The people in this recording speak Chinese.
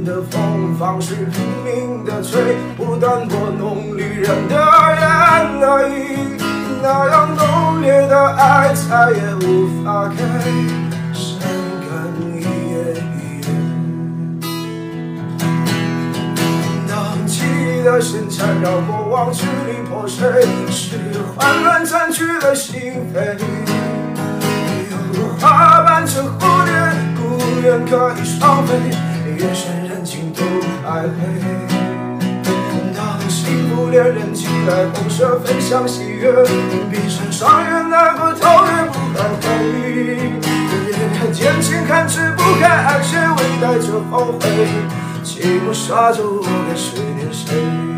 人的风，放肆拼命的吹，不断拨弄旅人的眼泪。那样浓烈的爱，再也无法给深更一夜。当记忆的线缠绕过往，支离破碎，是混乱占据了心扉。有花瓣成蝴蝶，孤雁可以双飞，夜深人静都徘徊。当幸福恋人期待红色分享喜悦，闭上双眼，那个头也不敢回忆。眼前看似不该爱，却微带着后悔。寂寞沙洲，我该思念谁？